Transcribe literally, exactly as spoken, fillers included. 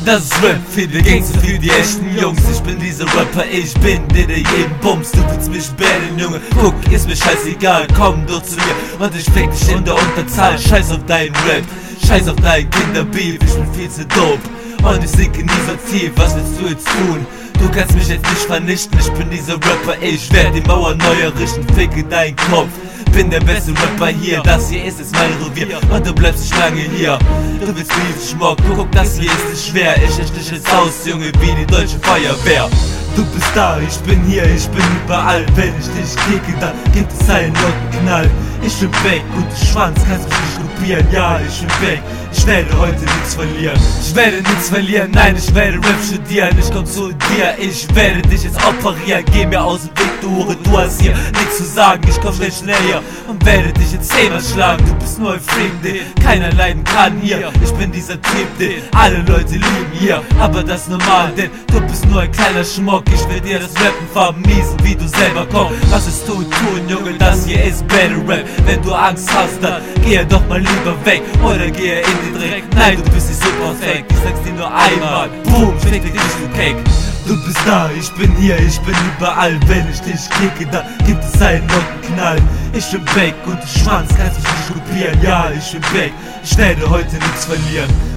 Das ist Rap für die Gangster, für die echten Jungs. Ich bin dieser Rapper, ich bin der, der jeden bumst. Du willst mich bannen, Junge, guck, ist mir scheißegal. Komm doch zu mir und ich fick dich in der Unterzahl. Scheiß auf deinen Rap, scheiß auf dein Kinderbeef. Ich bin viel zu dope und ich sinke nie so tief. Was willst du jetzt tun? Du kannst mich jetzt nicht vernichten. Ich bin dieser Rapper, ich werde die Mauer neu errichten. Ficke deinen Kopf, bin der beste Rapper hier. Das hier ist jetzt mein Revier und du bleibst nicht lange hier. Du willst Beef, Schmuck, guck, das hier ist nicht schwer. Ich richte dich jetzt aus, Junge, wie die deutsche Feuerwehr. Du bist da, ich bin hier, ich bin überall. Wenn ich dich kicke, dann gibt es einen lauten Knall. Ich bin weg, guter Schwanz, kannst mich nicht kopieren. Ja, ich bin weg, ich werde heute nichts verlieren. Ich werde nichts verlieren, nein, ich werde Rap studieren. Ich komm zu dir, ich werde dich jetzt operieren. Geh mir aus dem Weg, du Hure, du hast hier nichts zu sagen. Ich komm schnell schnell hier und werde dich jetzt zehnmal schlagen. Du bist nur ein Freak, den keiner leiden kann hier. Ich bin dieser Typ, den alle Leute lieben hier. Aber das ist normal, denn du bist nur ein kleiner Schmuck. Ich will dir das Rappen vermiesen, wie du selber kommst. Was ist du tun, Junge, das hier ist Battle Rap. Wenn du Angst hast, dann geh doch mal lieber weg oder geh in den Dreck. Nein, du bist nicht so perfekt, ich sag's dir nur einmal. Boom, fick dich, du Keck. Du bist da, ich bin hier, ich bin überall. Wenn ich dich kicke, dann gibt es einen lauten Knall. Ich bin weg und du Schwanz, kannst mich nicht kopieren. Ja, ich bin weg, ich werde heute nichts verlieren.